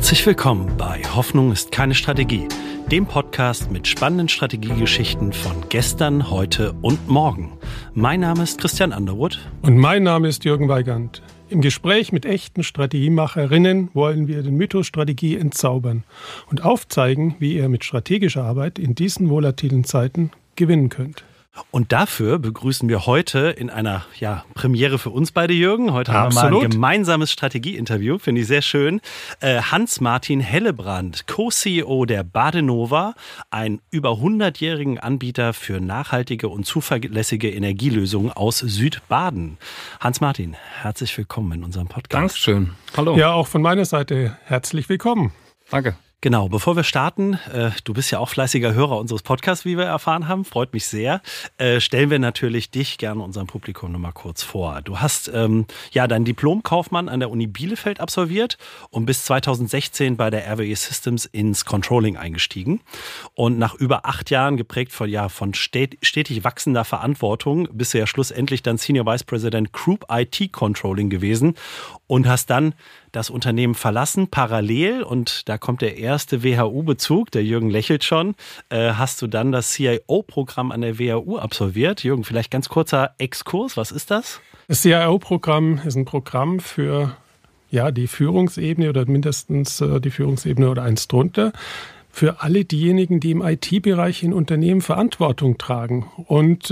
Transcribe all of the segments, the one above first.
Herzlich willkommen bei Hoffnung ist keine Strategie, dem Podcast mit spannenden Strategiegeschichten von gestern, heute und morgen. Mein Name ist Christian Underwood. Und mein Name ist Jürgen Weigand. Im Gespräch mit echten Strategiemacherinnen wollen wir den Mythos Strategie entzaubern und aufzeigen, wie ihr mit strategischer Arbeit in diesen volatilen Zeiten gewinnen könnt. Und dafür begrüßen wir heute in einer Premiere für uns beide, Jürgen. Heute haben wir mal ein gemeinsames Strategieinterview, finde ich sehr schön. Hans-Martin Hellebrand, Co-CEO der Badenova, einen über 100-jährigen Anbieter für nachhaltige und zuverlässige Energielösungen aus Südbaden. Hans-Martin, herzlich willkommen in unserem Podcast. Dankeschön. Hallo. Ja, auch von meiner Seite herzlich willkommen. Danke. Genau, bevor wir starten, du bist ja auch fleißiger Hörer unseres Podcasts, wie wir erfahren haben, freut mich sehr, stellen wir natürlich dich gerne unserem Publikum nochmal kurz vor. Du hast deinen Diplom-Kaufmann an der Uni Bielefeld absolviert und bis 2016 bei der RWE Systems ins Controlling eingestiegen. Und nach über 8 Jahren geprägt von stetig wachsender Verantwortung bist du ja schlussendlich dann Senior Vice President Group IT Controlling gewesen und hast dann das Unternehmen verlassen, parallel, und da kommt der erste WHU-Bezug, der Jürgen lächelt schon, hast du dann das CIO-Programm an der WHU absolviert. Jürgen, vielleicht ganz kurzer Exkurs, was ist das? Das CIO-Programm ist ein Programm für die Führungsebene oder mindestens die Führungsebene oder eins drunter, für alle diejenigen, die im IT-Bereich in Unternehmen Verantwortung tragen und,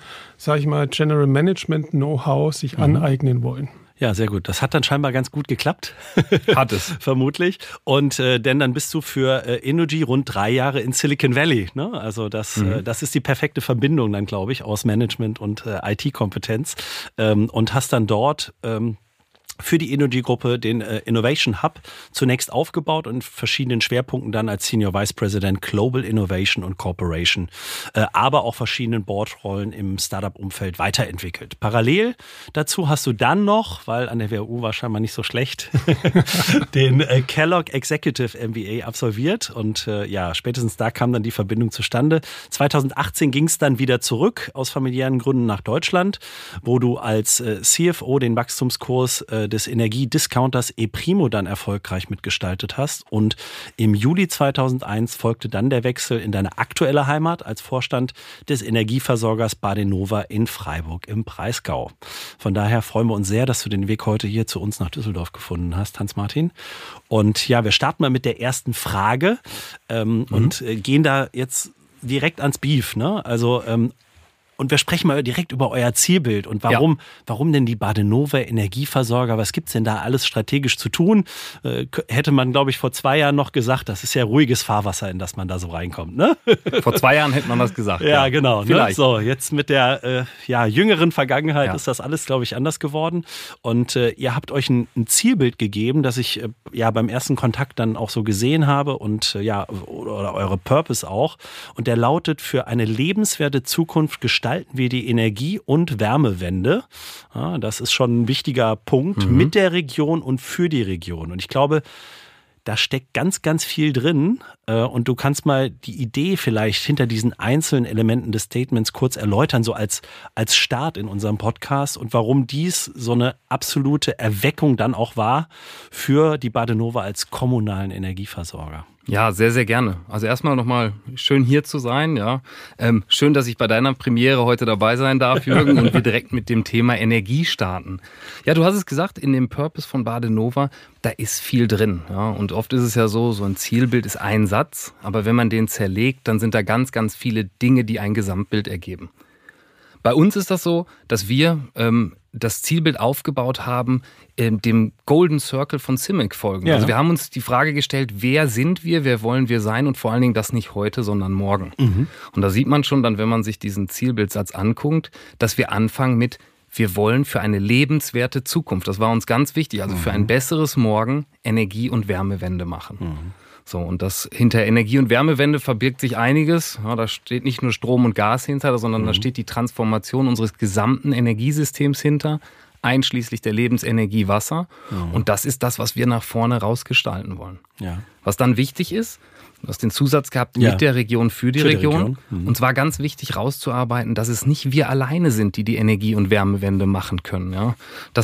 General Management Know-how sich aneignen wollen. Ja, sehr gut. Das hat dann scheinbar ganz gut geklappt. Hat es. Vermutlich. Und denn dann bist du für Innogy rund 3 Jahre in Silicon Valley. Ne? Also das ist die perfekte Verbindung dann, glaube ich, aus Management und IT-Kompetenz. Und hast dann dort für die Innogy-Gruppe den Innovation Hub zunächst aufgebaut und in verschiedenen Schwerpunkten dann als Senior Vice President Global Innovation und Corporation, aber auch verschiedenen Boardrollen im Startup-Umfeld weiterentwickelt. Parallel dazu hast du dann noch, weil an der WHU war scheinbar nicht so schlecht, den Kellogg Executive MBA absolviert und spätestens da kam dann die Verbindung zustande. 2018 ging es dann wieder zurück aus familiären Gründen nach Deutschland, wo du als CFO den Wachstumskurs des Energiediscounters ePrimo dann erfolgreich mitgestaltet hast. Und im Juli 2001 folgte dann der Wechsel in deine aktuelle Heimat als Vorstand des Energieversorgers Badenova in Freiburg im Breisgau. Von daher freuen wir uns sehr, dass du den Weg heute hier zu uns nach Düsseldorf gefunden hast, Hans-Martin. Und wir starten mal mit der ersten Frage und gehen da jetzt direkt ans Beef, ne? Also und wir sprechen mal direkt über euer Zielbild und warum denn die Badenova Energieversorger, was gibt's denn da alles strategisch zu tun? Hätte man, glaube ich, vor 2 Jahren noch gesagt, das ist ja ruhiges Fahrwasser, in das man da so reinkommt, ne? Vor 2 Jahren hätte man das gesagt. Ja, genau. Vielleicht. Ne? So, jetzt mit der jüngeren Vergangenheit ist das alles, glaube ich, anders geworden. Und ihr habt euch ein Zielbild gegeben, das ich beim ersten Kontakt dann auch so gesehen habe und oder eure Purpose auch. Und der lautet: Für eine lebenswerte Zukunft gestalten wir die Energie- und Wärmewende. Ja, das ist schon ein wichtiger Punkt mit der Region und für die Region. Und ich glaube, da steckt ganz, ganz viel drin. Und du kannst mal die Idee vielleicht hinter diesen einzelnen Elementen des Statements kurz erläutern, so als Start in unserem Podcast, und warum dies so eine absolute Erweckung dann auch war für die Badenova als kommunalen Energieversorger. Ja, sehr, sehr gerne. Also erstmal nochmal schön hier zu sein. Ja, schön, dass ich bei deiner Premiere heute dabei sein darf, Jürgen, und wir direkt mit dem Thema Energie starten. Ja, du hast es gesagt, in dem Purpose von Badenova, da ist viel drin. Ja, und oft ist es ja so ein Zielbild ist ein Satz, aber wenn man den zerlegt, dann sind da ganz, ganz viele Dinge, die ein Gesamtbild ergeben. Bei uns ist das so, dass wir das Zielbild aufgebaut haben, dem Golden Circle von CIMIC folgen. Ja. Also wir haben uns die Frage gestellt, wer sind wir, wer wollen wir sein, und vor allen Dingen das nicht heute, sondern morgen. Und da sieht man schon dann, wenn man sich diesen Zielbildsatz anguckt, dass wir anfangen mit: Wir wollen für eine lebenswerte Zukunft, das war uns ganz wichtig, also für ein besseres Morgen Energie- und Wärmewende machen. So, und das hinter Energie- und Wärmewende verbirgt sich einiges. Ja, da steht nicht nur Strom und Gas hinter, sondern da steht die Transformation unseres gesamten Energiesystems hinter, einschließlich der Lebensenergie Wasser. Und das ist das, was wir nach vorne rausgestalten wollen. Ja. Was dann wichtig ist, du hast den Zusatz gehabt, mit der Region, für die Region. Und zwar ganz wichtig rauszuarbeiten, dass es nicht wir alleine sind, die die Energie- und Wärmewende machen können. Ja? Das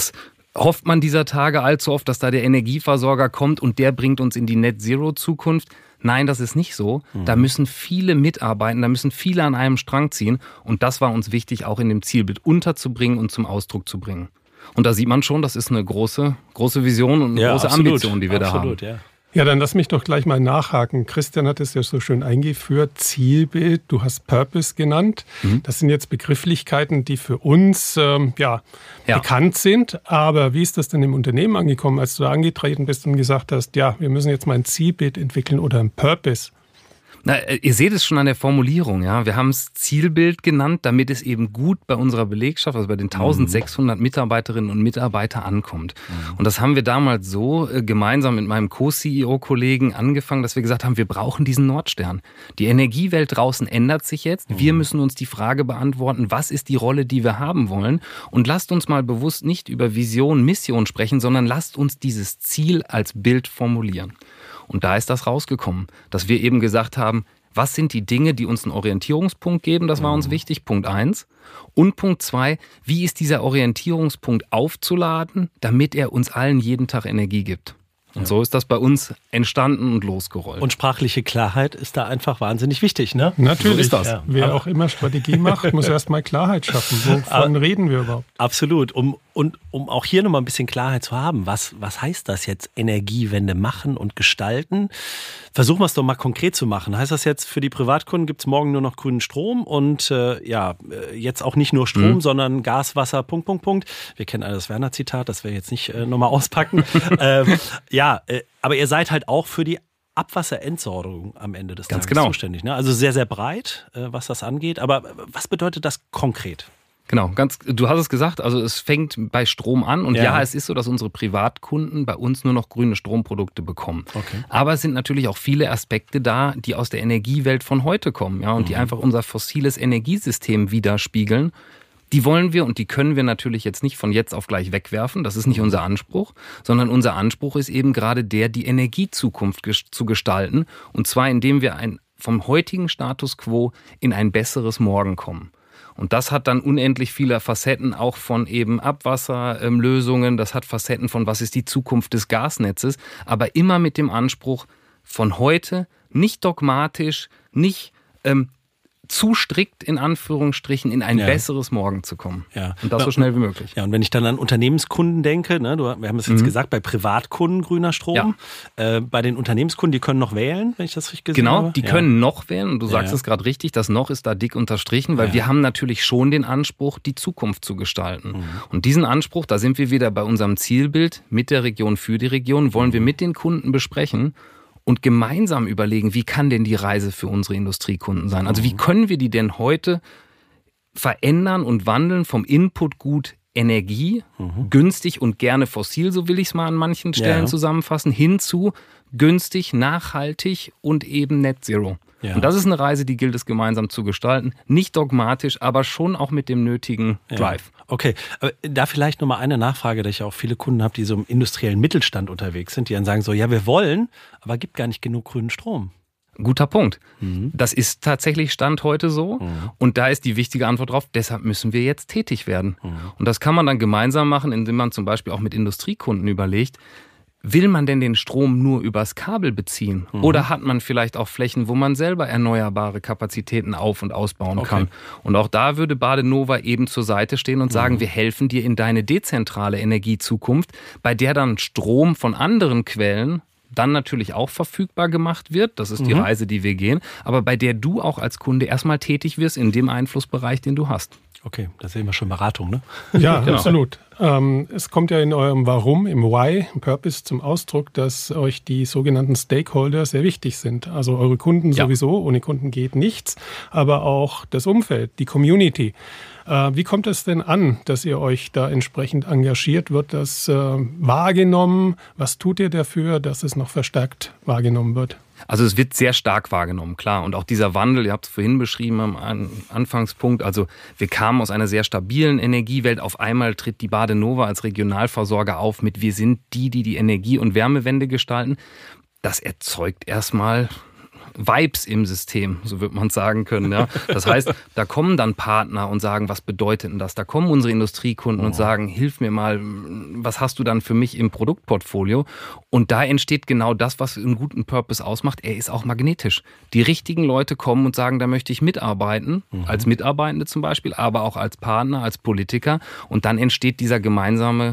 hofft man dieser Tage allzu oft, dass da der Energieversorger kommt und der bringt uns in die Net-Zero-Zukunft. Nein, das ist nicht so. Da müssen viele mitarbeiten, da müssen viele an einem Strang ziehen. Und das war uns wichtig, auch in dem Zielbild unterzubringen und zum Ausdruck zu bringen. Und da sieht man schon, das ist eine große Vision und eine große Ambition, die wir da haben. Ja. Ja, dann lass mich doch gleich mal nachhaken. Christian hat es ja so schön eingeführt. Zielbild, du hast Purpose genannt. Das sind jetzt Begrifflichkeiten, die für uns bekannt sind. Aber wie ist das denn im Unternehmen angekommen, als du da angetreten bist und gesagt hast, ja, wir müssen jetzt mal ein Zielbild entwickeln oder ein Purpose? Na, ihr seht es schon an der Formulierung, ja. Wir haben es Zielbild genannt, damit es eben gut bei unserer Belegschaft, also bei den 1600 Mitarbeiterinnen und Mitarbeitern ankommt. Und das haben wir damals so gemeinsam mit meinem Co-CEO-Kollegen angefangen, dass wir gesagt haben, wir brauchen diesen Nordstern. Die Energiewelt draußen ändert sich jetzt. Wir müssen uns die Frage beantworten, was ist die Rolle, die wir haben wollen? Und lasst uns mal bewusst nicht über Vision, Mission sprechen, sondern lasst uns dieses Ziel als Bild formulieren. Und da ist das rausgekommen, dass wir eben gesagt haben, was sind die Dinge, die uns einen Orientierungspunkt geben? Das war uns wichtig, Punkt 1. Und Punkt 2, wie ist dieser Orientierungspunkt aufzuladen, damit er uns allen jeden Tag Energie gibt? Und so ist das bei uns entstanden und losgerollt. Und sprachliche Klarheit ist da einfach wahnsinnig wichtig, ne? Natürlich. So ist das. Ja. Wer auch immer Strategie macht, muss erstmal Klarheit schaffen. Wovon reden wir überhaupt? Absolut. Um auch hier nochmal ein bisschen Klarheit zu haben, was heißt das jetzt, Energiewende machen und gestalten? Versuchen wir es doch mal konkret zu machen. Heißt das jetzt, für die Privatkunden gibt es morgen nur noch grünen Strom und jetzt auch nicht nur Strom, sondern Gas, Wasser, .. Wir kennen alle das Werner-Zitat, das wir jetzt nicht nochmal auspacken. Aber ihr seid halt auch für die Abwasserentsorgung am Ende des Tages zuständig. Ne? Also sehr, sehr breit, was das angeht. Aber was bedeutet das konkret? Genau, du hast es gesagt, also es fängt bei Strom an und es ist so, dass unsere Privatkunden bei uns nur noch grüne Stromprodukte bekommen. Okay. Aber es sind natürlich auch viele Aspekte da, die aus der Energiewelt von heute kommen, ja, und die einfach unser fossiles Energiesystem widerspiegeln. Die wollen wir und die können wir natürlich jetzt nicht von jetzt auf gleich wegwerfen. Das ist nicht unser Anspruch, sondern unser Anspruch ist eben gerade die Energiezukunft zu gestalten. Und zwar, indem wir vom heutigen Status quo in ein besseres Morgen kommen. Und das hat dann unendlich viele Facetten, auch von eben Abwasserlösungen. Das hat Facetten von, was ist die Zukunft des Gasnetzes. Aber immer mit dem Anspruch, von heute nicht dogmatisch, nicht zu strikt in Anführungsstrichen in ein besseres Morgen zu kommen. Ja. Und das so schnell wie möglich. Ja, und wenn ich dann an Unternehmenskunden denke, ne, wir haben es jetzt gesagt, bei Privatkunden grüner Strom, bei den Unternehmenskunden, die können noch wählen, wenn ich das richtig gesehen habe. Genau, die können noch wählen und du sagst es gerade richtig, das noch ist da dick unterstrichen, weil wir haben natürlich schon den Anspruch, die Zukunft zu gestalten. Und diesen Anspruch, da sind wir wieder bei unserem Zielbild mit der Region für die Region, wollen wir mit den Kunden besprechen und gemeinsam überlegen, wie kann denn die Reise für unsere Industriekunden sein? Also wie können wir die denn heute verändern und wandeln vom Inputgut Energie, günstig und gerne fossil, so will ich es mal an manchen Stellen zusammenfassen, hin zu günstig, nachhaltig und eben Net Zero. Ja. Und das ist eine Reise, die gilt es gemeinsam zu gestalten. Nicht dogmatisch, aber schon auch mit dem nötigen Drive. Okay, aber da vielleicht nochmal eine Nachfrage, da ich auch viele Kunden habe, die so im industriellen Mittelstand unterwegs sind, die dann sagen so, ja, wir wollen, aber gibt gar nicht genug grünen Strom. Guter Punkt. Das ist tatsächlich Stand heute so. Und da ist die wichtige Antwort drauf, deshalb müssen wir jetzt tätig werden. Und das kann man dann gemeinsam machen, indem man zum Beispiel auch mit Industriekunden überlegt, will man denn den Strom nur übers Kabel beziehen? Oder hat man vielleicht auch Flächen, wo man selber erneuerbare Kapazitäten auf- und ausbauen kann? Und auch da würde Badenova eben zur Seite stehen und sagen, wir helfen dir in deine dezentrale Energiezukunft, bei der dann Strom von anderen Quellen dann natürlich auch verfügbar gemacht wird. Das ist die Reise, die wir gehen. Aber bei der du auch als Kunde erstmal tätig wirst in dem Einflussbereich, den du hast. Okay, da sehen wir schon Beratung, ne? Ja, genau. Absolut. Es kommt ja in eurem Warum, im Why, im Purpose zum Ausdruck, dass euch die sogenannten Stakeholder sehr wichtig sind. Also eure Kunden sowieso, ohne Kunden geht nichts, aber auch das Umfeld, die Community. Wie kommt es denn an, dass ihr euch da entsprechend engagiert? Wird das wahrgenommen? Was tut ihr dafür, dass es noch verstärkt wahrgenommen wird? Also es wird sehr stark wahrgenommen, klar. Und auch dieser Wandel, ihr habt es vorhin beschrieben am Anfangspunkt, also wir kamen aus einer sehr stabilen Energiewelt. Auf einmal tritt die Badenova als Regionalversorger auf mit wir sind die Energie- und Wärmewende gestalten. Das erzeugt erstmal Vibes im System, so wird man sagen können. Ja? Das heißt, da kommen dann Partner und sagen, was bedeutet denn das? Da kommen unsere Industriekunden und sagen, hilf mir mal, was hast du dann für mich im Produktportfolio? Und da entsteht genau das, was einen guten Purpose ausmacht. Er ist auch magnetisch. Die richtigen Leute kommen und sagen, da möchte ich mitarbeiten, als Mitarbeitende zum Beispiel, aber auch als Partner, als Politiker. Und dann entsteht diese gemeinsame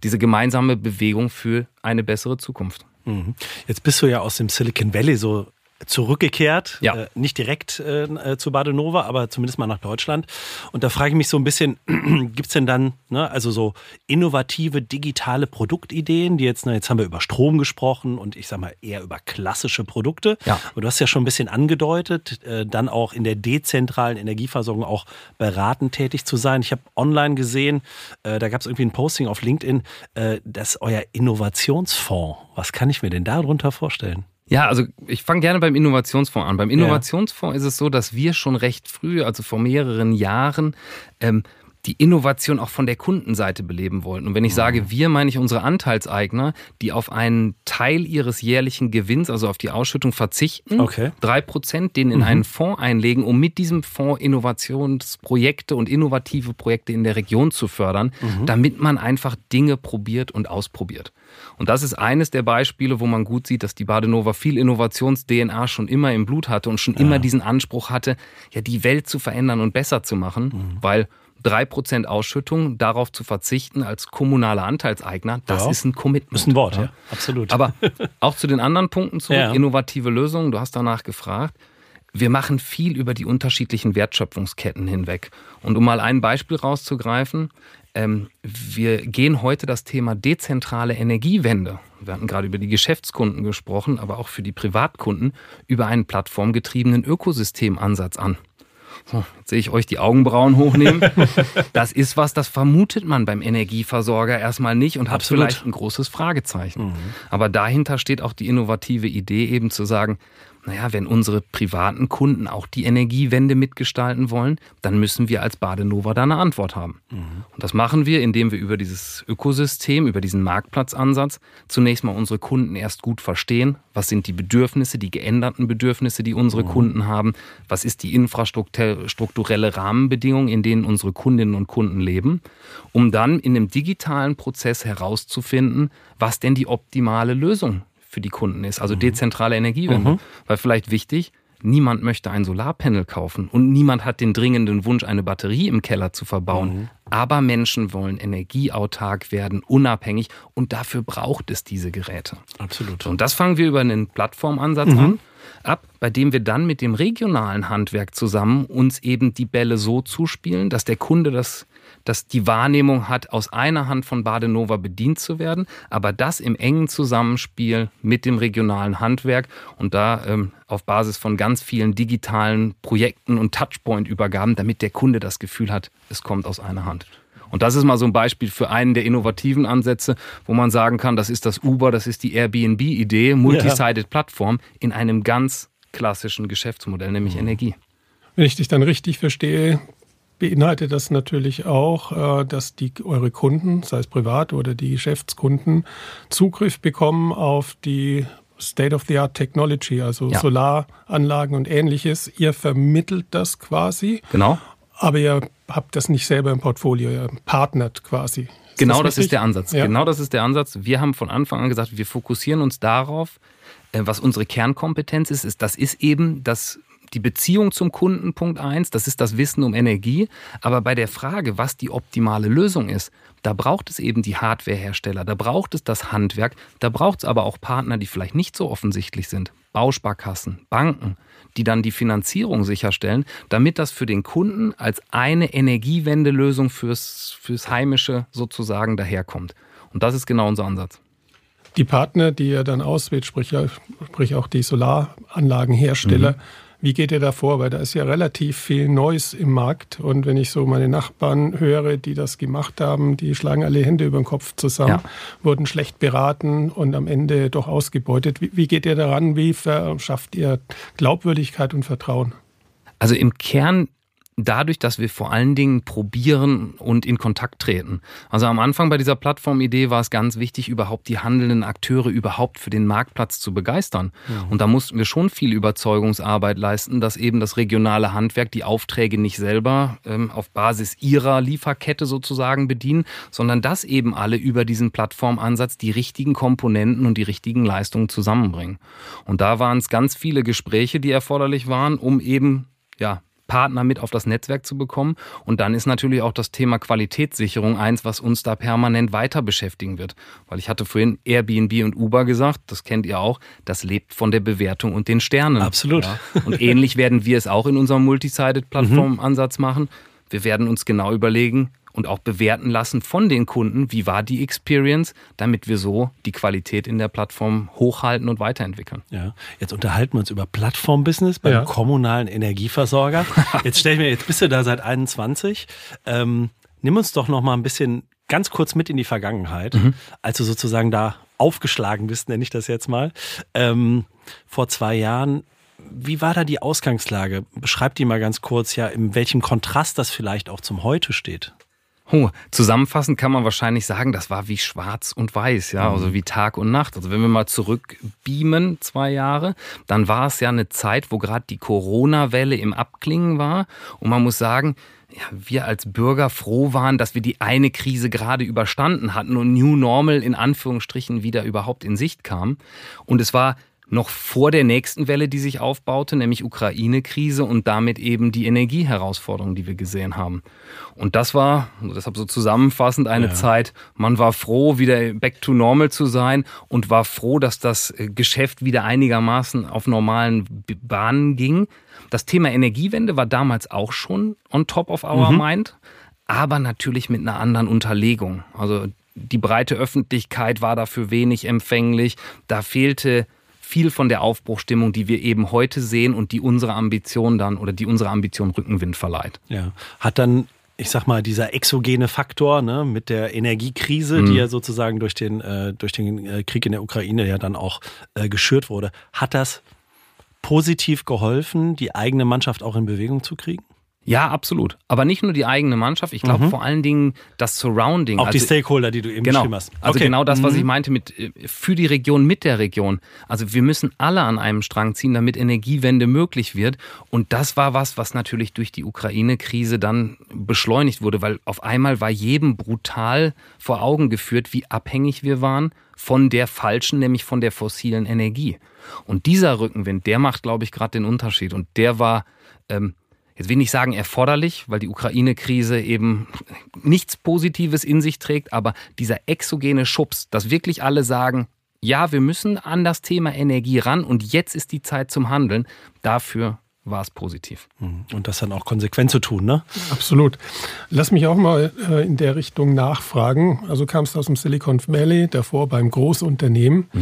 Bewegung für eine bessere Zukunft. Jetzt bist du ja aus dem Silicon Valley so zurückgekehrt, ja. Nicht direkt zu Badenova, aber zumindest mal nach Deutschland. Und da frage ich mich so ein bisschen, gibt es denn dann also so innovative digitale Produktideen, die jetzt haben wir über Strom gesprochen und ich sage mal eher über klassische Produkte. Ja. Und du hast ja schon ein bisschen angedeutet, dann auch in der dezentralen Energieversorgung auch beratend tätig zu sein. Ich habe online gesehen, da gab es irgendwie ein Posting auf LinkedIn, das ist euer Innovationsfonds. Was kann ich mir denn darunter vorstellen? Ja, also ich fange gerne beim Innovationsfonds an. Beim Innovationsfonds ist es so, dass wir schon recht früh, also vor mehreren Jahren, die Innovation auch von der Kundenseite beleben wollten. Und wenn ich sage wir, meine ich unsere Anteilseigner, die auf einen Teil ihres jährlichen Gewinns, also auf die Ausschüttung verzichten, 3%, den in einen Fonds einlegen, um mit diesem Fonds Innovationsprojekte und innovative Projekte in der Region zu fördern, damit man einfach Dinge probiert und ausprobiert. Und das ist eines der Beispiele, wo man gut sieht, dass die Badenova viel Innovations-DNA schon immer im Blut hatte und schon immer diesen Anspruch hatte, ja, die Welt zu verändern und besser zu machen, weil 3% Ausschüttung, darauf zu verzichten als kommunaler Anteilseigner, das ist ein Commitment. Das ist ein Wort, ja, absolut. Aber auch zu den anderen Punkten zurück, innovative Lösungen, du hast danach gefragt. Wir machen viel über die unterschiedlichen Wertschöpfungsketten hinweg. Und um mal ein Beispiel rauszugreifen, wir gehen heute das Thema dezentrale Energiewende, wir hatten gerade über die Geschäftskunden gesprochen, aber auch für die Privatkunden, über einen plattformgetriebenen Ökosystemansatz an. So, jetzt sehe ich euch die Augenbrauen hochnehmen. Das ist was, das vermutet man beim Energieversorger erstmal nicht und hat vielleicht ein großes Fragezeichen. Aber dahinter steht auch die innovative Idee eben zu sagen, naja, wenn unsere privaten Kunden auch die Energiewende mitgestalten wollen, dann müssen wir als Badenova da eine Antwort haben. Und das machen wir, indem wir über dieses Ökosystem, über diesen Marktplatzansatz zunächst mal unsere Kunden erst gut verstehen. Was sind die Bedürfnisse, die geänderten Bedürfnisse, die unsere Kunden haben? Was ist die infrastrukturelle Rahmenbedingung, in denen unsere Kundinnen und Kunden leben? Um dann in einem digitalen Prozess herauszufinden, was denn die optimale Lösung für die Kunden ist, also dezentrale Energiewende. Weil vielleicht wichtig, niemand möchte ein Solarpanel kaufen und niemand hat den dringenden Wunsch, eine Batterie im Keller zu verbauen. Aber Menschen wollen energieautark werden, unabhängig und dafür braucht es diese Geräte. Absolut. Und das fangen wir über einen Plattformansatz ab, bei dem wir dann mit dem regionalen Handwerk zusammen uns eben die Bälle so zuspielen, dass der Kunde dass die Wahrnehmung hat, aus einer Hand von Badenova bedient zu werden, aber das im engen Zusammenspiel mit dem regionalen Handwerk und da auf Basis von ganz vielen digitalen Projekten und Touchpoint-Übergaben, damit der Kunde das Gefühl hat, es kommt aus einer Hand. Und das ist mal so ein Beispiel für einen der innovativen Ansätze, wo man sagen kann, das ist das Uber, das ist die Airbnb-Idee, Multi-Sided-Plattform in einem ganz klassischen Geschäftsmodell, nämlich Energie. Wenn ich dich dann richtig verstehe, beinhaltet das natürlich auch, dass eure Kunden, sei es privat oder die Geschäftskunden, Zugriff bekommen auf die State-of-the-Art Technology, also Solaranlagen und Ähnliches. Ihr vermittelt das quasi. Genau. Aber ihr habt das nicht selber im Portfolio, ihr partnert quasi. Genau, das ist der Ansatz. Ja. Genau, das ist der Ansatz. Wir haben von Anfang an gesagt, wir fokussieren uns darauf, was unsere Kernkompetenz ist. Das ist eben die Beziehung zum Kunden, Punkt 1, das ist das Wissen um Energie. Aber bei der Frage, was die optimale Lösung ist, da braucht es eben die Hardwarehersteller, da braucht es das Handwerk, da braucht es aber auch Partner, die vielleicht nicht so offensichtlich sind. Bausparkassen, Banken, die dann die Finanzierung sicherstellen, damit das für den Kunden als eine Energiewendelösung fürs Heimische sozusagen daherkommt. Und das ist genau unser Ansatz. Die Partner, die ihr dann auswählt, sprich auch die Solaranlagenhersteller, wie geht ihr da vor? Weil da ist ja relativ viel Neues im Markt. Und wenn ich so meine Nachbarn höre, die das gemacht haben, die schlagen alle Hände über den Kopf zusammen, wurden schlecht beraten und am Ende doch ausgebeutet. Wie geht ihr daran? Wie verschafft ihr Glaubwürdigkeit und Vertrauen? Also im Kern dadurch, dass wir vor allen Dingen probieren und in Kontakt treten. Also am Anfang bei dieser Plattformidee war es ganz wichtig, überhaupt die handelnden Akteure überhaupt für den Marktplatz zu begeistern. Ja. Und da mussten wir schon viel Überzeugungsarbeit leisten, dass eben das regionale Handwerk die Aufträge nicht selber auf Basis ihrer Lieferkette sozusagen bedienen, sondern dass eben alle über diesen Plattformansatz die richtigen Komponenten und die richtigen Leistungen zusammenbringen. Und da waren es ganz viele Gespräche, die erforderlich waren, um eben Partner mit auf das Netzwerk zu bekommen. Und dann ist natürlich auch das Thema Qualitätssicherung eins, was uns da permanent weiter beschäftigen wird. Weil ich hatte vorhin Airbnb und Uber gesagt, das kennt ihr auch, das lebt von der Bewertung und den Sternen. Absolut. Ja. Und ähnlich werden wir es auch in unserem Multi-Sided-Plattform-Ansatz machen. Wir werden uns genau überlegen und auch bewerten lassen von den Kunden, wie war die Experience, damit wir so die Qualität in der Plattform hochhalten und weiterentwickeln. Ja, jetzt unterhalten wir uns über Plattform-Business beim kommunalen Energieversorger. Jetzt bist du da seit 21. Nimm uns doch noch mal ein bisschen ganz kurz mit in die Vergangenheit, als du sozusagen da aufgeschlagen bist, nenne ich das jetzt mal. Vor 2 Jahren. Wie war da die Ausgangslage? Beschreib die mal ganz kurz, in welchem Kontrast das vielleicht auch zum Heute steht. Zusammenfassend kann man wahrscheinlich sagen, das war wie schwarz und weiß, also wie Tag und Nacht. Also wenn wir mal zurückbeamen 2 Jahre, dann war es ja eine Zeit, wo gerade die Corona-Welle im Abklingen war. Und man muss sagen, wir als Bürger froh waren, dass wir die eine Krise gerade überstanden hatten und New Normal in Anführungsstrichen wieder überhaupt in Sicht kam. Und es war noch vor der nächsten Welle, die sich aufbaute, nämlich Ukraine-Krise und damit eben die Energieherausforderungen, die wir gesehen haben. Und das war, deshalb so zusammenfassend, eine Zeit, man war froh, wieder back to normal zu sein und war froh, dass das Geschäft wieder einigermaßen auf normalen Bahnen ging. Das Thema Energiewende war damals auch schon on top of our mind, aber natürlich mit einer anderen Unterlegung. Also die breite Öffentlichkeit war dafür wenig empfänglich, da fehlte viel von der Aufbruchstimmung, die wir eben heute sehen und die unserer Ambition Rückenwind verleiht. Ja, hat dann, ich sag mal, dieser exogene Faktor mit der Energiekrise, die ja sozusagen durch den Krieg in der Ukraine ja dann auch geschürt wurde, hat das positiv geholfen, die eigene Mannschaft auch in Bewegung zu kriegen? Ja, absolut. Aber nicht nur die eigene Mannschaft, ich glaube vor allen Dingen das Surrounding. Auch die Stakeholder, die du eben beschrieben hast. Also genau das, was ich meinte mit für die Region, mit der Region. Also wir müssen alle an einem Strang ziehen, damit Energiewende möglich wird. Und das war was natürlich durch die Ukraine-Krise dann beschleunigt wurde, weil auf einmal war jedem brutal vor Augen geführt, wie abhängig wir waren von der falschen, nämlich von der fossilen Energie. Und dieser Rückenwind, der macht, glaube ich, gerade den Unterschied. Und der war jetzt will ich nicht sagen erforderlich, weil die Ukraine-Krise eben nichts Positives in sich trägt, aber dieser exogene Schubs, dass wirklich alle sagen, ja, wir müssen an das Thema Energie ran und jetzt ist die Zeit zum Handeln, dafür war es positiv. Und das dann auch konsequent zu tun, ne? Absolut. Lass mich auch mal in der Richtung nachfragen. Also kamst aus dem Silicon Valley, davor beim Großunternehmen,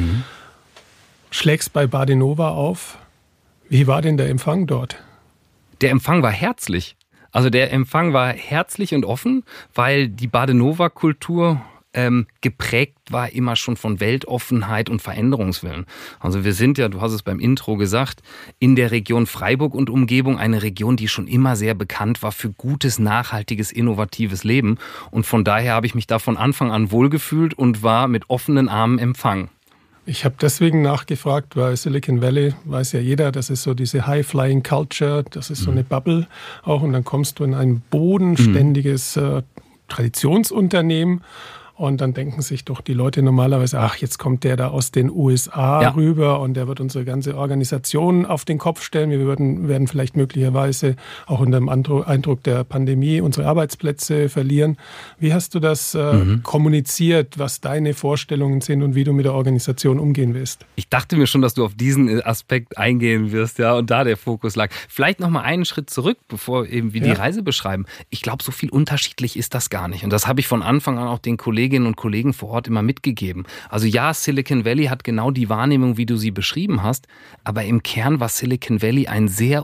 schlägst bei Badenova auf. Wie war denn der Empfang dort? Der Empfang war herzlich. Also der Empfang war herzlich und offen, weil die Badenova-Kultur geprägt war immer schon von Weltoffenheit und Veränderungswillen. Also wir sind ja, du hast es beim Intro gesagt, in der Region Freiburg und Umgebung eine Region, die schon immer sehr bekannt war für gutes, nachhaltiges, innovatives Leben. Und von daher habe ich mich da von Anfang an wohlgefühlt und war mit offenen Armen empfangen. Ich habe deswegen nachgefragt, weil Silicon Valley, weiß ja jeder, das ist so diese High-Flying-Culture, das ist so eine Bubble auch. Und dann kommst du in ein bodenständiges Traditionsunternehmen. Und dann denken sich doch die Leute normalerweise, ach, jetzt kommt der da aus den USA rüber und der wird unsere ganze Organisation auf den Kopf stellen. Wir werden vielleicht möglicherweise auch unter dem Eindruck der Pandemie unsere Arbeitsplätze verlieren. Wie hast du das kommuniziert, was deine Vorstellungen sind und wie du mit der Organisation umgehen willst? Ich dachte mir schon, dass du auf diesen Aspekt eingehen wirst, ja, und da der Fokus lag. Vielleicht noch mal einen Schritt zurück, bevor eben wir die Reise beschreiben. Ich glaube, so viel unterschiedlich ist das gar nicht. Und das habe ich von Anfang an auch den Kolleginnen und Kollegen vor Ort immer mitgegeben. Also ja, Silicon Valley hat genau die Wahrnehmung, wie du sie beschrieben hast, aber im Kern war Silicon Valley ein sehr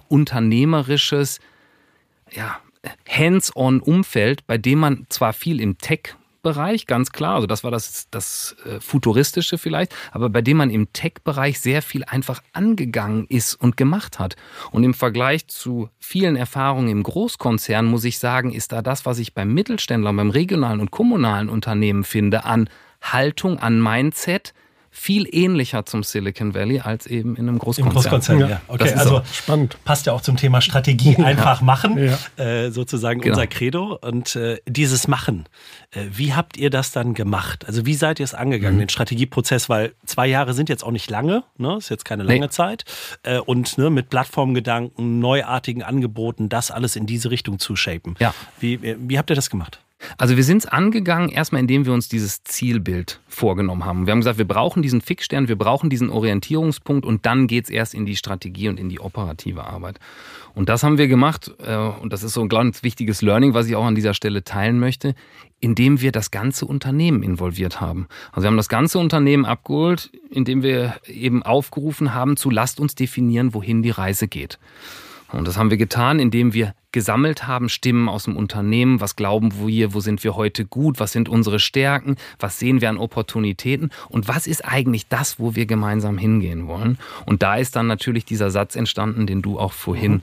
unternehmerisches, hands-on Umfeld, bei dem man zwar viel im Tech Tech-Bereich, ganz klar. Also das war das Futuristische vielleicht, aber bei dem man im Tech-Bereich sehr viel einfach angegangen ist und gemacht hat. Und im Vergleich zu vielen Erfahrungen im Großkonzern, muss ich sagen, ist da das, was ich beim Mittelständler, beim regionalen und kommunalen Unternehmen finde, an Haltung, an Mindset, viel ähnlicher zum Silicon Valley als eben in einem Großkonzern. Im Großkonzern, ja. Okay, also spannend. Passt ja auch zum Thema Strategie einfach machen, sozusagen unser Credo. Und dieses Machen, wie habt ihr das dann gemacht? Also wie seid ihr es angegangen, den Strategieprozess? Weil 2 Jahre sind jetzt auch nicht lange, ne? Ist jetzt keine lange Zeit. Und mit Plattformgedanken, neuartigen Angeboten, das alles in diese Richtung zu shapen. Ja. Wie habt ihr das gemacht? Also wir sind es angegangen, erstmal indem wir uns dieses Zielbild vorgenommen haben. Wir haben gesagt, wir brauchen diesen Fixstern, wir brauchen diesen Orientierungspunkt und dann geht es erst in die Strategie und in die operative Arbeit. Und das haben wir gemacht und das ist so ein ganz wichtiges Learning, was ich auch an dieser Stelle teilen möchte, indem wir das ganze Unternehmen involviert haben. Also wir haben das ganze Unternehmen abgeholt, indem wir eben aufgerufen haben zu lasst uns definieren, wohin die Reise geht. Und das haben wir getan, indem wir gesammelt haben, Stimmen aus dem Unternehmen, was glauben wir, wo sind wir heute gut, was sind unsere Stärken, was sehen wir an Opportunitäten und was ist eigentlich das, wo wir gemeinsam hingehen wollen. Und da ist dann natürlich dieser Satz entstanden, den du auch vorhin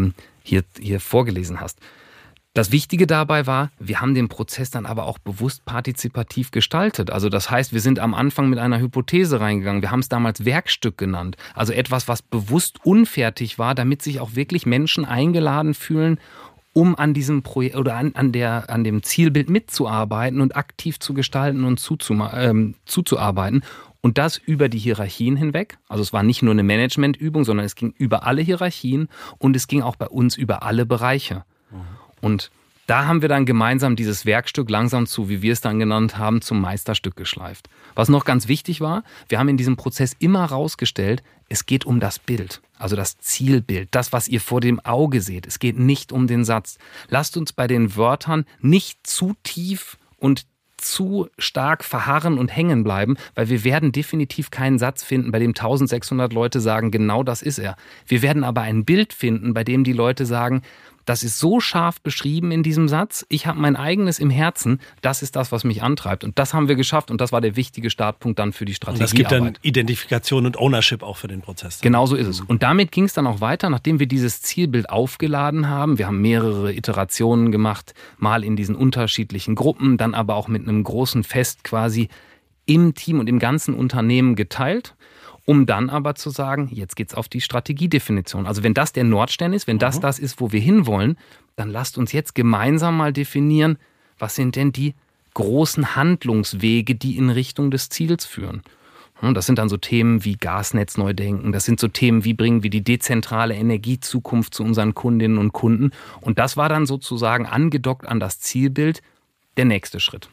hier vorgelesen hast. Das Wichtige dabei war, wir haben den Prozess dann aber auch bewusst partizipativ gestaltet. Also das heißt, wir sind am Anfang mit einer Hypothese reingegangen. Wir haben es damals Werkstück genannt. Also etwas, was bewusst unfertig war, damit sich auch wirklich Menschen eingeladen fühlen, um an diesem Projekt oder an dem Zielbild mitzuarbeiten und aktiv zu gestalten und zuzuarbeiten. Und das über die Hierarchien hinweg. Also es war nicht nur eine Managementübung, sondern es ging über alle Hierarchien und es ging auch bei uns über alle Bereiche. Und da haben wir dann gemeinsam dieses Werkstück langsam zu, wie wir es dann genannt haben, zum Meisterstück geschleift. Was noch ganz wichtig war, wir haben in diesem Prozess immer rausgestellt, es geht um das Bild, also das Zielbild, das, was ihr vor dem Auge seht. Es geht nicht um den Satz. Lasst uns bei den Wörtern nicht zu tief und zu stark verharren und hängen bleiben, weil wir werden definitiv keinen Satz finden, bei dem 1600 Leute sagen, genau das ist er. Wir werden aber ein Bild finden, bei dem die Leute sagen, das ist so scharf beschrieben in diesem Satz, ich habe mein eigenes im Herzen, das ist das, was mich antreibt. Und das haben wir geschafft und das war der wichtige Startpunkt dann für die Strategiearbeit. Und das gibt dann Identifikation und Ownership auch für den Prozess. Genau so ist es. Und damit ging es dann auch weiter, nachdem wir dieses Zielbild aufgeladen haben. Wir haben mehrere Iterationen gemacht, mal in diesen unterschiedlichen Gruppen, dann aber auch mit einem großen Fest quasi im Team und im ganzen Unternehmen geteilt. Um dann aber zu sagen, jetzt geht's auf die Strategiedefinition. Also wenn das der Nordstern ist, wenn das ist, wo wir hinwollen, dann lasst uns jetzt gemeinsam mal definieren, was sind denn die großen Handlungswege, die in Richtung des Ziels führen. Und das sind dann so Themen wie Gasnetz neu denken, das sind so Themen, wie bringen wir die dezentrale Energiezukunft zu unseren Kundinnen und Kunden. Und das war dann sozusagen angedockt an das Zielbild der nächste Schritt.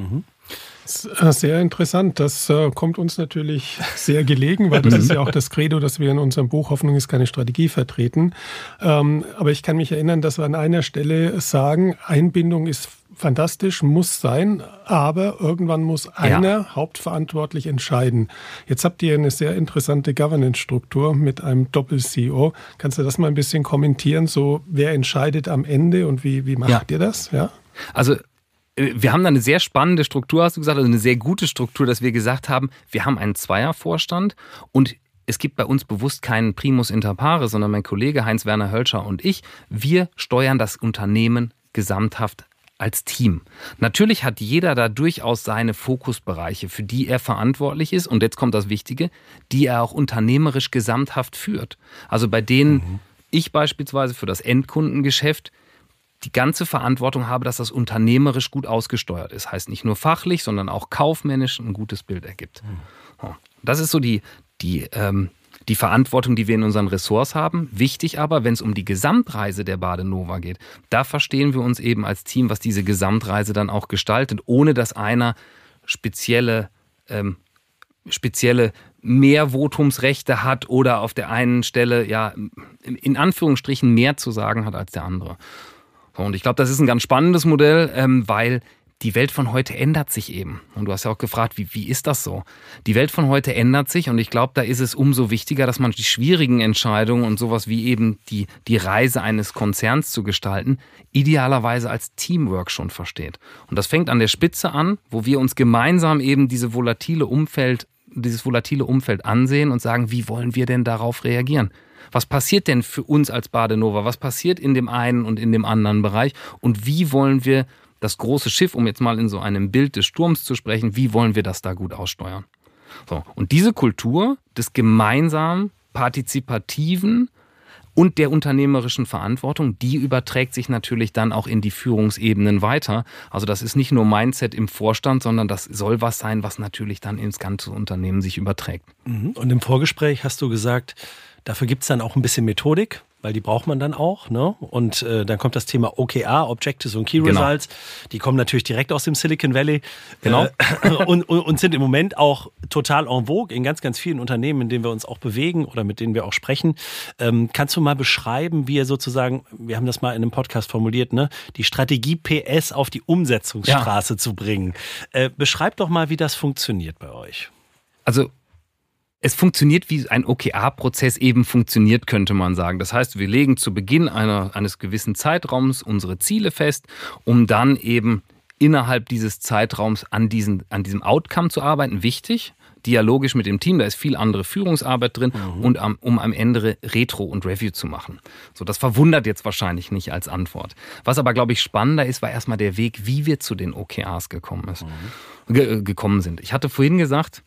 Sehr interessant. Das kommt uns natürlich sehr gelegen, weil das ist ja auch das Credo, das wir in unserem Buch Hoffnung ist keine Strategie vertreten. Aber ich kann mich erinnern, dass wir an einer Stelle sagen, Einbindung ist fantastisch, muss sein, aber irgendwann muss einer hauptverantwortlich entscheiden. Jetzt habt ihr eine sehr interessante Governance-Struktur mit einem Doppel-CEO. Kannst du das mal ein bisschen kommentieren? So, wer entscheidet am Ende und wie macht ihr das? Ja? Also wir haben da eine sehr spannende Struktur, hast du gesagt, also eine sehr gute Struktur, dass wir gesagt haben, wir haben einen Zweiervorstand und es gibt bei uns bewusst keinen Primus inter pares, sondern mein Kollege Heinz-Werner Hölscher und ich, wir steuern das Unternehmen gesamthaft als Team. Natürlich hat jeder da durchaus seine Fokusbereiche, für die er verantwortlich ist und jetzt kommt das Wichtige, die er auch unternehmerisch gesamthaft führt. Also bei denen ich beispielsweise für das Endkundengeschäft die ganze Verantwortung habe, dass das unternehmerisch gut ausgesteuert ist. Heißt nicht nur fachlich, sondern auch kaufmännisch ein gutes Bild ergibt. Das ist so die Verantwortung, die wir in unseren Ressorts haben. Wichtig aber, wenn es um die Gesamtreise der Badenova geht, da verstehen wir uns eben als Team, was diese Gesamtreise dann auch gestaltet, ohne dass einer spezielle mehr Votumsrechte hat oder auf der einen Stelle ja in Anführungsstrichen mehr zu sagen hat als der andere. Und ich glaube, das ist ein ganz spannendes Modell, weil die Welt von heute ändert sich eben. Und du hast ja auch gefragt, wie ist das so? Die Welt von heute ändert sich und ich glaube, da ist es umso wichtiger, dass man die schwierigen Entscheidungen und sowas wie eben die Reise eines Konzerns zu gestalten, idealerweise als Teamwork schon versteht. Und das fängt an der Spitze an, wo wir uns gemeinsam eben dieses volatile Umfeld ansehen und sagen, wie wollen wir denn darauf reagieren? Was passiert denn für uns als Badenova? Was passiert in dem einen und in dem anderen Bereich? Und wie wollen wir das große Schiff, um jetzt mal in so einem Bild des Sturms zu sprechen, wie wollen wir das da gut aussteuern? So, und diese Kultur des gemeinsamen, partizipativen und der unternehmerischen Verantwortung, die überträgt sich natürlich dann auch in die Führungsebenen weiter. Also das ist nicht nur Mindset im Vorstand, sondern das soll was sein, was natürlich dann ins ganze Unternehmen sich überträgt. Und im Vorgespräch hast du gesagt, dafür gibt es dann auch ein bisschen Methodik, weil die braucht man dann auch, ne? Und dann kommt das Thema OKR, Objectives und Key Results. Die kommen natürlich direkt aus dem Silicon Valley. Genau. Und sind im Moment auch total en vogue in ganz, ganz vielen Unternehmen, in denen wir uns auch bewegen oder mit denen wir auch sprechen. Kannst du mal beschreiben, wie ihr sozusagen, wir haben das mal in einem Podcast formuliert, ne, die Strategie PS auf die Umsetzungsstraße zu bringen. Beschreib doch mal, wie das funktioniert bei euch. Also es funktioniert, wie ein OKR-Prozess eben funktioniert, könnte man sagen. Das heißt, wir legen zu Beginn eines gewissen Zeitraums unsere Ziele fest, um dann eben innerhalb dieses Zeitraums an diesem Outcome zu arbeiten. Wichtig, dialogisch mit dem Team, da ist viel andere Führungsarbeit drin und um am Ende Retro und Review zu machen. So, das verwundert jetzt wahrscheinlich nicht als Antwort. Was aber, glaube ich, spannender ist, war erstmal der Weg, wie wir zu den OKRs gekommen sind. Ich hatte vorhin gesagt,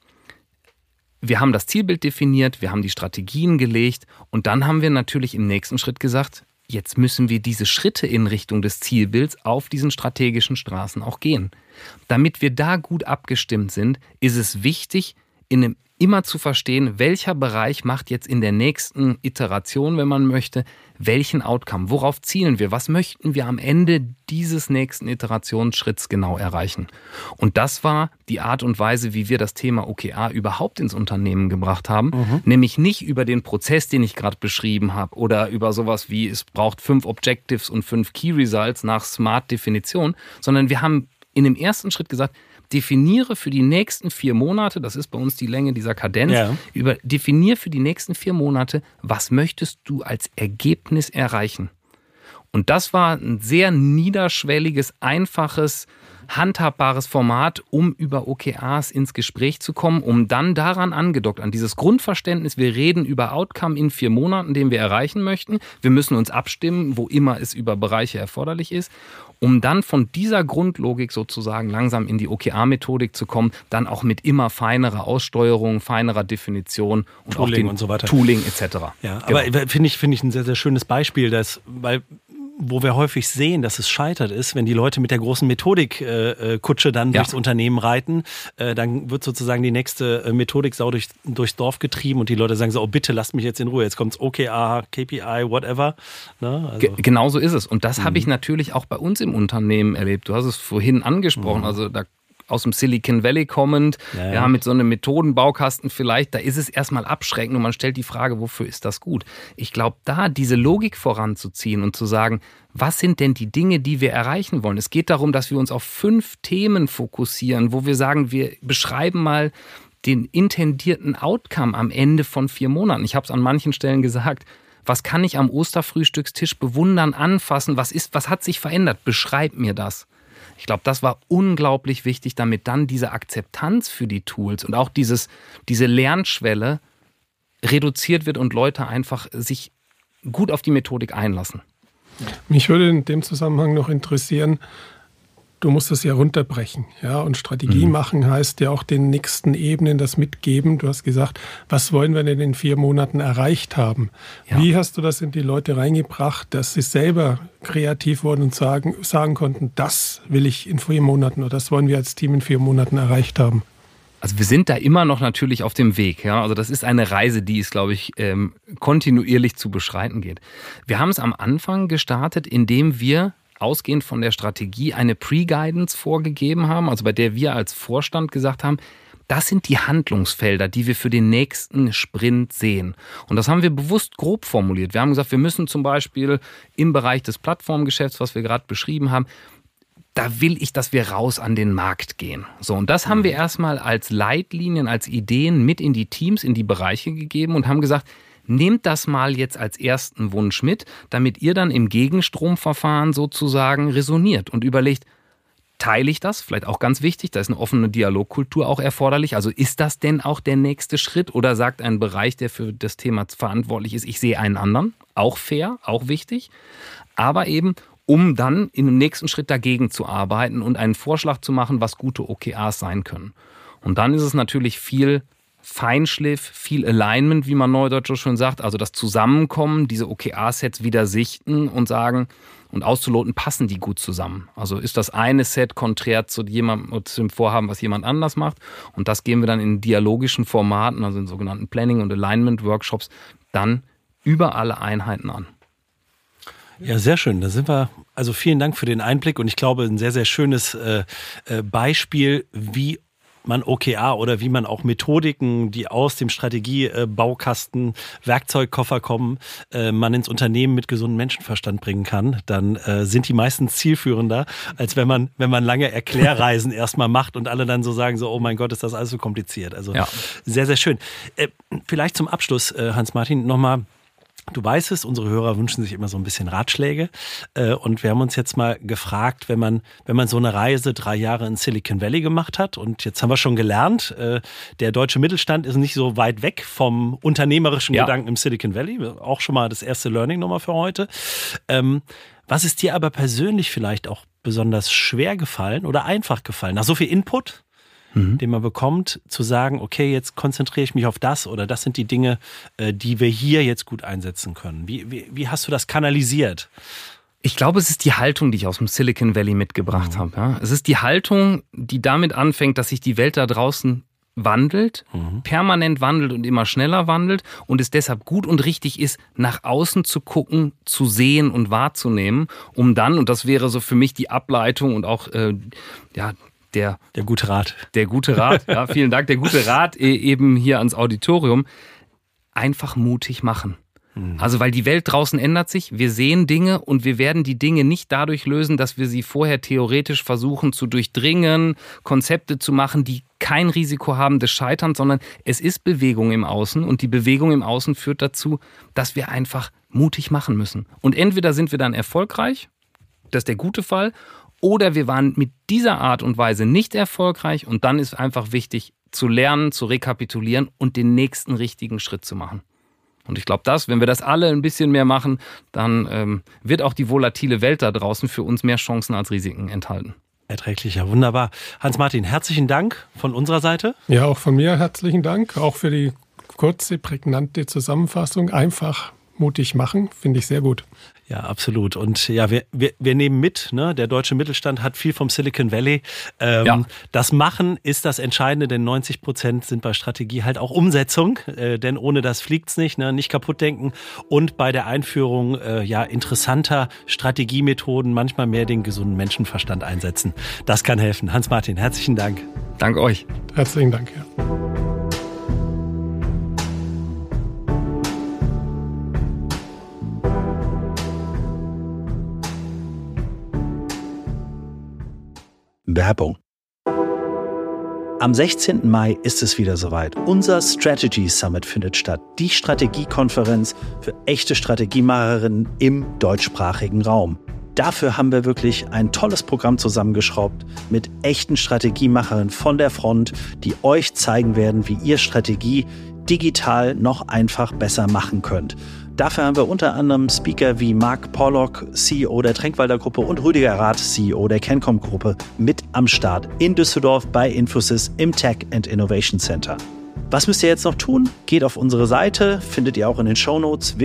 wir haben das Zielbild definiert, wir haben die Strategien gelegt und dann haben wir natürlich im nächsten Schritt gesagt, jetzt müssen wir diese Schritte in Richtung des Zielbilds auf diesen strategischen Straßen auch gehen. Damit wir da gut abgestimmt sind, ist es wichtig, immer zu verstehen, welcher Bereich macht jetzt in der nächsten Iteration, wenn man möchte, welchen Outcome, worauf zielen wir, was möchten wir am Ende dieses nächsten Iterationsschritts genau erreichen. Und das war die Art und Weise, wie wir das Thema OKR überhaupt ins Unternehmen gebracht haben, nämlich nicht über den Prozess, den ich gerade beschrieben habe oder über sowas wie, es braucht 5 Objectives und 5 Key Results nach Smart-Definition, sondern wir haben in dem ersten Schritt gesagt, definiere für die nächsten 4 Monate, das ist bei uns die Länge dieser Kadenz, definiere für die nächsten 4 Monate, was möchtest du als Ergebnis erreichen. Und das war ein sehr niederschwelliges, einfaches, handhabbares Format, um über OKRs ins Gespräch zu kommen, um dann daran angedockt, an dieses Grundverständnis, wir reden über Outcome in 4 Monaten, den wir erreichen möchten. Wir müssen uns abstimmen, wo immer es über Bereiche erforderlich ist, um dann von dieser Grundlogik sozusagen langsam in die OKR-Methodik zu kommen, dann auch mit immer feinerer Aussteuerung, feinerer Definition und Tooling auch dem und so weiter. Tooling etc. Ja, aber finde ich ein sehr, sehr schönes Beispiel, weil wo wir häufig sehen, dass es scheitert ist, wenn die Leute mit der großen Methodik-Kutsche dann durchs Unternehmen reiten, dann wird sozusagen die nächste Methodik-Sau durchs Dorf getrieben und die Leute sagen so, oh bitte, lasst mich jetzt in Ruhe, jetzt kommt's OKR, KPI, whatever. Ne? Also. Genau so ist es. Und das habe ich natürlich auch bei uns im Unternehmen erlebt. Du hast es vorhin angesprochen, also da aus dem Silicon Valley kommend, mit so einem Methodenbaukasten vielleicht, da ist es erstmal abschreckend und man stellt die Frage, wofür ist das gut? Ich glaube, da diese Logik voranzuziehen und zu sagen, was sind denn die Dinge, die wir erreichen wollen? Es geht darum, dass wir uns auf 5 Themen fokussieren, wo wir sagen, wir beschreiben mal den intendierten Outcome am Ende von 4 Monaten. Ich habe es an manchen Stellen gesagt, was kann ich am Osterfrühstückstisch bewundern, anfassen? Was hat sich verändert? Beschreib mir das. Ich glaube, das war unglaublich wichtig, damit dann diese Akzeptanz für die Tools und auch diese Lernschwelle reduziert wird und Leute einfach sich gut auf die Methodik einlassen. Mich würde in dem Zusammenhang noch interessieren, du musst es ja runterbrechen. Ja? Und Strategie machen heißt ja auch den nächsten Ebenen das mitgeben. Du hast gesagt, was wollen wir denn in 4 Monaten erreicht haben? Ja. Wie hast du das in die Leute reingebracht, dass sie selber kreativ wurden und sagen konnten, das will ich in 4 Monaten oder das wollen wir als Team in 4 Monaten erreicht haben? Also wir sind da immer noch natürlich auf dem Weg. Ja? Also das ist eine Reise, die es, glaube ich, kontinuierlich zu beschreiten geht. Wir haben es am Anfang gestartet, indem wir ausgehend von der Strategie eine Pre-Guidance vorgegeben haben, also bei der wir als Vorstand gesagt haben, das sind die Handlungsfelder, die wir für den nächsten Sprint sehen. Und das haben wir bewusst grob formuliert. Wir haben gesagt, wir müssen zum Beispiel im Bereich des Plattformgeschäfts, was wir gerade beschrieben haben, da will ich, dass wir raus an den Markt gehen. So, und das haben wir erstmal als Leitlinien, als Ideen mit in die Teams, in die Bereiche gegeben und haben gesagt, nehmt das mal jetzt als ersten Wunsch mit, damit ihr dann im Gegenstromverfahren sozusagen resoniert und überlegt, teile ich das? Vielleicht auch ganz wichtig, da ist eine offene Dialogkultur auch erforderlich. Also ist das denn auch der nächste Schritt oder sagt ein Bereich, der für das Thema verantwortlich ist, ich sehe einen anderen? Auch fair, auch wichtig. Aber eben, um dann im nächsten Schritt dagegen zu arbeiten und einen Vorschlag zu machen, was gute OKRs sein können. Und dann ist es natürlich viel Feinschliff, viel Alignment, wie man neudeutsch so schön sagt, also das Zusammenkommen, diese OKR-Sets wieder sichten und sagen und auszuloten, passen die gut zusammen. Also ist das eine Set konträr zu dem Vorhaben, was jemand anders macht, und das gehen wir dann in dialogischen Formaten, also in sogenannten Planning- und Alignment-Workshops, dann über alle Einheiten an. Ja, sehr schön. Da sind wir. Also vielen Dank für den Einblick und ich glaube, ein sehr, sehr schönes Beispiel, wie man OKR oder wie man auch Methodiken, die aus dem Strategiebaukasten, Werkzeugkoffer kommen, man ins Unternehmen mit gesundem Menschenverstand bringen kann, dann sind die meistens zielführender, als wenn man lange Erklärreisen erstmal macht und alle dann so sagen, so, oh mein Gott, ist das alles so kompliziert. Also ja. Sehr, sehr schön. Vielleicht zum Abschluss, Hans-Martin, nochmal. Du weißt es, unsere Hörer wünschen sich immer so ein bisschen Ratschläge und wir haben uns jetzt mal gefragt, wenn man so eine Reise 3 Jahre in Silicon Valley gemacht hat und jetzt haben wir schon gelernt, der deutsche Mittelstand ist nicht so weit weg vom unternehmerischen Gedanken im Silicon Valley, auch schon mal das erste Learning nochmal für heute. Was ist dir aber persönlich vielleicht auch besonders schwer gefallen oder einfach gefallen? Nach so viel Input, den man bekommt, zu sagen, okay, jetzt konzentriere ich mich auf das oder das sind die Dinge, die wir hier jetzt gut einsetzen können. Wie hast du das kanalisiert? Ich glaube, es ist die Haltung, die ich aus dem Silicon Valley mitgebracht habe. Ja? Es ist die Haltung, die damit anfängt, dass sich die Welt da draußen wandelt, permanent wandelt und immer schneller wandelt und es deshalb gut und richtig ist, nach außen zu gucken, zu sehen und wahrzunehmen, um dann, und das wäre so für mich die Ableitung und auch der gute Rat. Der gute Rat, ja, vielen Dank. Der gute Rat eben hier ans Auditorium. Einfach mutig machen. Also, weil die Welt draußen ändert sich, wir sehen Dinge und wir werden die Dinge nicht dadurch lösen, dass wir sie vorher theoretisch versuchen zu durchdringen, Konzepte zu machen, die kein Risiko haben des Scheiterns, sondern es ist Bewegung im Außen und die Bewegung im Außen führt dazu, dass wir einfach mutig machen müssen. Und entweder sind wir dann erfolgreich, das ist der gute Fall, oder wir waren mit dieser Art und Weise nicht erfolgreich und dann ist einfach wichtig zu lernen, zu rekapitulieren und den nächsten richtigen Schritt zu machen. Und ich glaube, wenn wir das alle ein bisschen mehr machen, dann wird auch die volatile Welt da draußen für uns mehr Chancen als Risiken enthalten. Erträglicher, wunderbar. Hans-Martin, herzlichen Dank von unserer Seite. Ja, auch von mir herzlichen Dank, auch für die kurze, prägnante Zusammenfassung. Einfach mutig machen, finde ich sehr gut. Ja, absolut. Und ja, wir nehmen mit, ne? Der deutsche Mittelstand hat viel vom Silicon Valley. Das Machen ist das Entscheidende, denn 90% sind bei Strategie halt auch Umsetzung, denn ohne das fliegt's nicht, ne? Nicht kaputt denken und bei der Einführung interessanter Strategiemethoden manchmal mehr den gesunden Menschenverstand einsetzen. Das kann helfen. Hans-Martin, herzlichen Dank. Dank euch. Herzlichen Dank, ja. Werbung. Am 16. Mai ist es wieder soweit. Unser Strategy Summit findet statt. Die Strategiekonferenz für echte Strategiemacherinnen im deutschsprachigen Raum. Dafür haben wir wirklich ein tolles Programm zusammengeschraubt mit echten Strategiemacherinnen von der Front, die euch zeigen werden, wie ihr Strategie digital noch einfach besser machen könnt. Dafür haben wir unter anderem Speaker wie Mark Pollock, CEO der Tränkwalder Gruppe und Rüdiger Rath, CEO der Kencom Gruppe, mit am Start in Düsseldorf bei Infosys im Tech and Innovation Center. Was müsst ihr jetzt noch tun? Geht auf unsere Seite, findet ihr auch in den Shownotes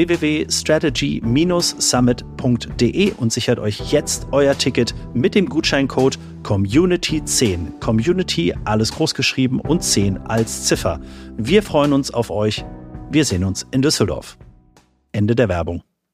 www.strategy-summit.de und sichert euch jetzt euer Ticket mit dem Gutscheincode COMMUNITY10. Community, alles groß geschrieben und 10 als Ziffer. Wir freuen uns auf euch. Wir sehen uns in Düsseldorf. Ende der Werbung.